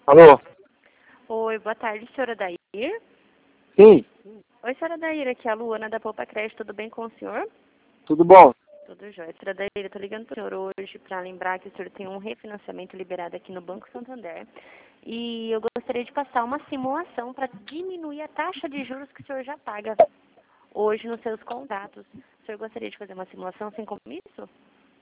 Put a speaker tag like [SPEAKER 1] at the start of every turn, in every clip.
[SPEAKER 1] Alô?
[SPEAKER 2] Oi, boa tarde, senhora Dair.
[SPEAKER 1] Sim,
[SPEAKER 2] Oi, senhora Dair, aqui é a Luana da Poupa Crédito, tudo bem com o senhor?
[SPEAKER 1] tudo bom?
[SPEAKER 2] Tudo jóia. Senhora Dair, eu tô ligando pro senhor hoje para lembrar que o senhor tem um refinanciamento liberado aqui no Banco Santander. E eu gostaria de passar uma simulação para diminuir a taxa de juros que o senhor já paga hoje nos seus contratos. O senhor gostaria de fazer uma simulação sem compromisso?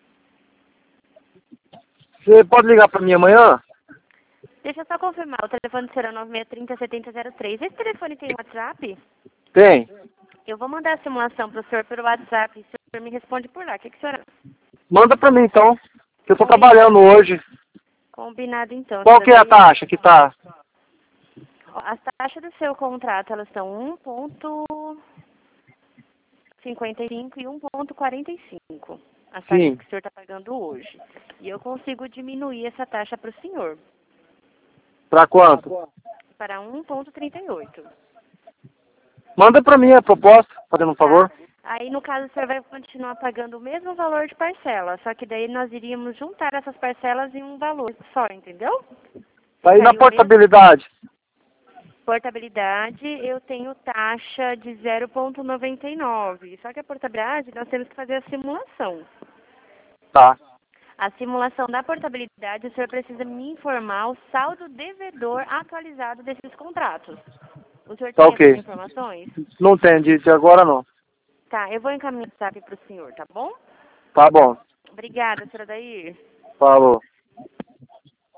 [SPEAKER 1] Você pode ligar para mim amanhã?
[SPEAKER 2] Deixa eu só confirmar, o telefone será 9630-7003. Esse telefone tem WhatsApp?
[SPEAKER 1] Tem.
[SPEAKER 2] Eu vou mandar a simulação para o senhor pelo WhatsApp e o senhor me responde por lá. O que o senhor acha?
[SPEAKER 1] Manda para mim então, que eu tô
[SPEAKER 2] Combinado.
[SPEAKER 1] trabalhando hoje.
[SPEAKER 2] Combinado então,
[SPEAKER 1] Qual
[SPEAKER 2] senhora
[SPEAKER 1] que é a
[SPEAKER 2] Daí.
[SPEAKER 1] taxa que tá?
[SPEAKER 2] As taxas do seu contrato, elas são 1,55 e 1,45. As taxas
[SPEAKER 1] Sim.
[SPEAKER 2] que o senhor está pagando hoje. E eu consigo diminuir essa taxa para o senhor,
[SPEAKER 1] Pra quanto?
[SPEAKER 2] para 1,38.
[SPEAKER 1] Manda para mim a proposta, fazendo um
[SPEAKER 2] Tá?
[SPEAKER 1] favor.
[SPEAKER 2] Aí, no caso, o senhor vai continuar pagando o mesmo valor de parcela, só que daí nós iríamos juntar essas parcelas em um valor só, entendeu?
[SPEAKER 1] Aí na
[SPEAKER 2] Ficaria o mesmo.
[SPEAKER 1] portabilidade.
[SPEAKER 2] Portabilidade, eu tenho taxa de 0,99. Só que a portabilidade, nós temos que fazer a simulação.
[SPEAKER 1] Tá.
[SPEAKER 2] A simulação da portabilidade, o senhor precisa me informar o saldo devedor atualizado desses contratos. O senhor
[SPEAKER 1] Tá
[SPEAKER 2] tem essas
[SPEAKER 1] ok.
[SPEAKER 2] informações?
[SPEAKER 1] Não tem, de agora não.
[SPEAKER 2] Tá, eu vou encaminhar o WhatsApp para o senhor, tá bom?
[SPEAKER 1] Tá bom.
[SPEAKER 2] Obrigada, senhora Dair.
[SPEAKER 1] Falou.